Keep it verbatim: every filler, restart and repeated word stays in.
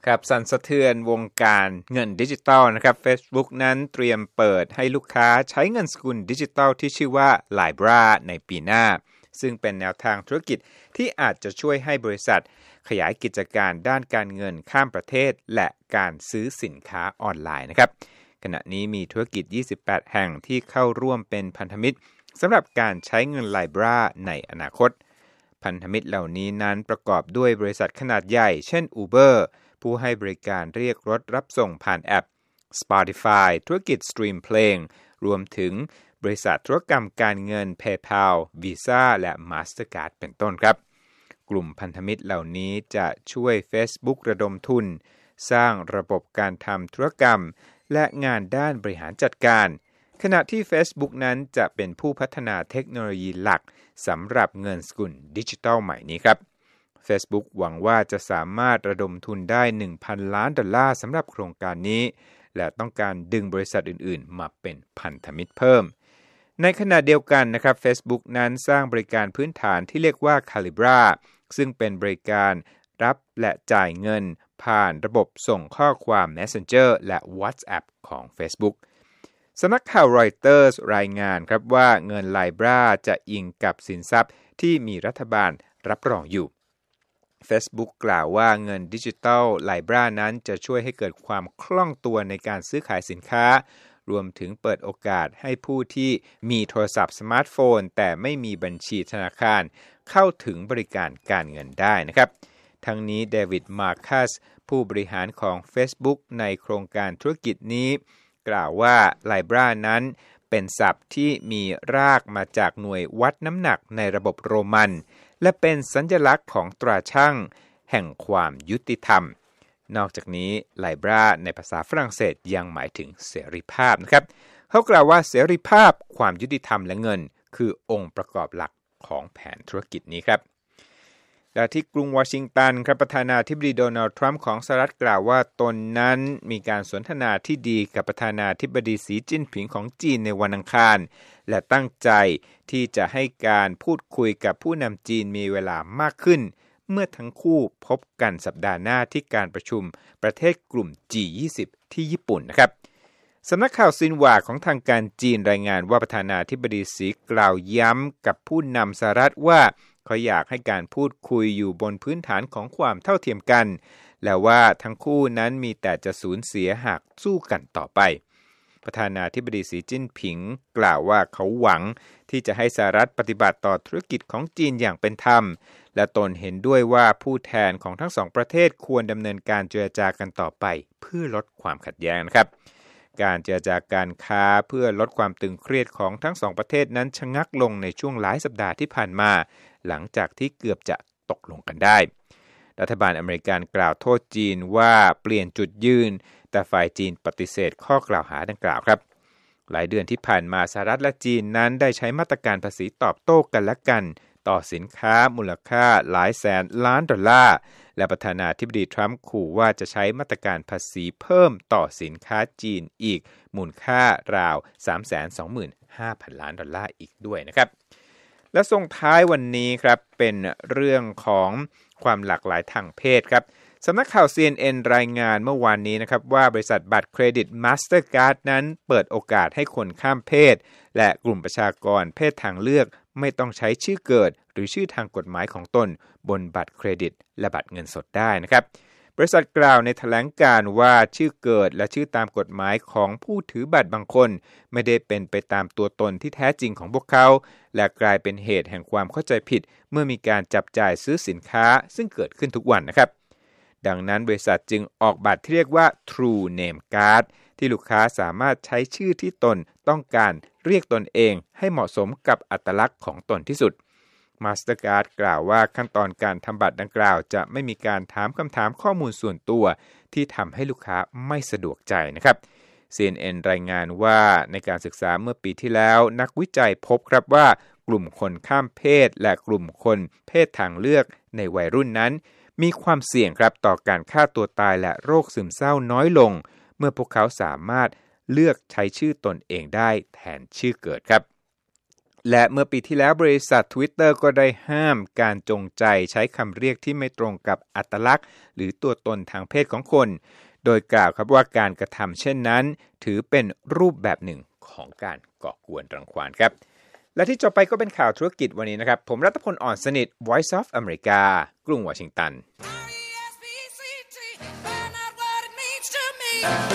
ครับสั่นสะเทือนวงการเงินดิจิทัลนะครับ Facebook นั้นเตรียมเปิดให้ลูกค้าใช้เงินสกุลดิจิทัลที่ชื่อว่า Libra ในปีหน้าซึ่งเป็นแนวทางธุรกิจที่อาจจะช่วยให้บริษัทขยายกิจการด้านการเงินข้ามประเทศและการซื้อสินค้าออนไลน์นะครับขณะนี้มีธุรกิจยี่สิบแปดแห่งที่เข้าร่วมเป็นพันธมิตรสำหรับการใช้เงิน Libra ในอนาคตพันธมิตรเหล่านี้นั้นประกอบด้วยบริษัทขนาดใหญ่เช่น Uberผู้ให้บริการเรียกรถรับส่งผ่านแอป Spotify ธุรกิจสตรีมเพลงรวมถึงบริษัทธุรกรรมการเงิน PayPal Visa และ Mastercard เป็นต้นครับกลุ่มพันธมิตรเหล่านี้จะช่วย Facebook ระดมทุนสร้างระบบการทำธุรกรรมและงานด้านบริหารจัดการขณะที่ Facebook นั้นจะเป็นผู้พัฒนาเทคโนโลยีหลักสำหรับเงินสกุลดิจิทัลใหม่นี้ครับFacebook หวังว่าจะสามารถระดมทุนได้ หนึ่งพัน ล้านดอลลาร์สำหรับโครงการนี้และต้องการดึงบริษัทอื่นๆมาเป็นพันธมิตรเพิ่มในขณะเดียวกันนะครับ Facebook นั้นสร้างบริการพื้นฐานที่เรียกว่า Calibra ซึ่งเป็นบริการรับและจ่ายเงินผ่านระบบส่งข้อความ Messenger และ WhatsApp ของ Facebook สำนักข่าว Reuters รายงานครับว่าเงิน Libra จะอิงกับสินทรัพย์ที่มีรัฐบาลรับรองอยู่Facebook กล่าวว่าเงินดิจิทัล Libra นั้นจะช่วยให้เกิดความคล่องตัวในการซื้อขายสินค้ารวมถึงเปิดโอกาสให้ผู้ที่มีโทรศัพท์สมาร์ทโฟนแต่ไม่มีบัญชีธนาคารเข้าถึงบริการการเงินได้นะครับทั้งนี้เดวิดมาร์คัสผู้บริหารของ Facebook ในโครงการธุรกิจนี้กล่าวว่า Libra นั้นเป็นศัพท์ที่มีรากมาจากหน่วยวัดน้ำหนักในระบบโรมันและเป็นสัญลักษณ์ของตราชั่งแห่งความยุติธรรมนอกจากนี้ Libra ในภาษาฝรั่งเศสยังหมายถึงเสรีภาพนะครับเขากล่าวว่าเสรีภาพความยุติธรรมและเงินคือองค์ประกอบหลักของแผนธุรกิจนี้ครับและที่กรุงวอชิงตันครับประธานาธิบดีโดนัลด์ทรัมป์ของสหรัฐกล่าวว่าตนนั้นมีการสนทนาที่ดีกับประธานาธิบดีสีจิ้นผิงของจีนในวันอังคารและตั้งใจที่จะให้การพูดคุยกับผู้นำจีนมีเวลามากขึ้นเมื่อทั้งคู่พบกันสัปดาห์หน้าที่การประชุมประเทศกลุ่ม จี ยี่สิบ ที่ญี่ปุ่นนะครับสำนักข่าวซินหวาของทางการจีนรายงานว่าประธานาธิบดีสีกล่าวย้ำกับผู้นำสหรัฐว่าเขาอยากให้การพูดคุยอยู่บนพื้นฐานของความเท่าเทียมกันและว่าทั้งคู่นั้นมีแต่จะสูญเสียหากสู้กันต่อไปประธานาธิบดีสีจิ้นผิงกล่าวว่าเขาหวังที่จะให้สหรัฐปฏิบัติต่อธุรกิจของจีนอย่างเป็นธรรมและตนเห็นด้วยว่าผู้แทนของทั้งสองประเทศควรดำเนินการเจรจากันต่อไปเพื่อลดความขัดแย้งนะครับการเจรจาการค้าเพื่อลดความตึงเครียดของทั้งสองประเทศนั้นชะงักลงในช่วงหลายสัปดาห์ที่ผ่านมาหลังจากที่เกือบจะตกลงกันได้รัฐบาลอเมริกันกล่าวโทษจีนว่าเปลี่ยนจุดยืนแต่ฝ่ายจีนปฏิเสธข้อกล่าวหาดังกล่าวครับหลายเดือนที่ผ่านมาสหรัฐและจีนนั้นได้ใช้มาตรการภาษีตอบโต้กันและกันต่อสินค้ามูลค่าหลายแสนล้านดอลลาร์และประธานาธิบดีทรัมป์ขู่ว่าจะใช้มาตรการภาษีเพิ่มต่อสินค้าจีนอีกมูลค่าราว สามแสนสองหมื่นห้าพัน ล้านดอลลาร์อีกด้วยนะครับและส่งท้ายวันนี้ครับเป็นเรื่องของความหลากหลายทางเพศครับสำนักข่าว ซี เอ็น เอ็น รายงานเมื่อวานนี้นะครับว่าบริษัทบัตรเครดิต Mastercard นั้นเปิดโอกาสให้คนข้ามเพศและกลุ่มประชากรเพศทางเลือกไม่ต้องใช้ชื่อเกิดหรือชื่อทางกฎหมายของตนบนบัตรเครดิตและบัตรเงินสดได้นะครับบริษัทกล่าวในแถลงการณ์ว่าชื่อเกิดและชื่อตามกฎหมายของผู้ถือบัตรบางคนไม่ได้เป็นไปตามตัวตนที่แท้จริงของพวกเขาและกลายเป็นเหตุแห่งความเข้าใจผิดเมื่อมีการจับจ่ายซื้อสินค้าซึ่งเกิดขึ้นทุกวันนะครับดังนั้นบริษัทจึงออกบัตรที่เรียกว่า True Name Card ที่ลูกค้าสามารถใช้ชื่อที่ตนต้องการเรียกตนเองให้เหมาะสมกับอัตลักษณ์ของตนที่สุด Mastercard กล่าวว่าขั้นตอนการทำบัตรดังกล่าวจะไม่มีการถามคำถามข้อมูลส่วนตัวที่ทำให้ลูกค้าไม่สะดวกใจนะครับ ซี เอ็น เอ็น รายงานว่าในการศึกษาเมื่อปีที่แล้วนักวิจัยพบครับว่ากลุ่มคนข้ามเพศและกลุ่มคนเพศทางเลือกในวัยรุ่นนั้นมีความเสี่ยงครับต่อการฆ่าตัวตายและโรคซึมเศร้าน้อยลงเมื่อพวกเขาสามารถเลือกใช้ชื่อตนเองได้แทนชื่อเกิดครับและเมื่อปีที่แล้วบริษัท Twitter ก็ได้ห้ามการจงใจใช้คำเรียกที่ไม่ตรงกับอัตลักษณ์หรือตัวตนทางเพศของคนโดยกล่าวครับว่าการกระทำเช่นนั้นถือเป็นรูปแบบหนึ่งของการก่อกวนรังควานครับและที่จบไปก็เป็นข่าวธุรกิจวันนี้นะครับผมรัตพล อ่อนสนิท Voice of America กรุงวอชิงตัน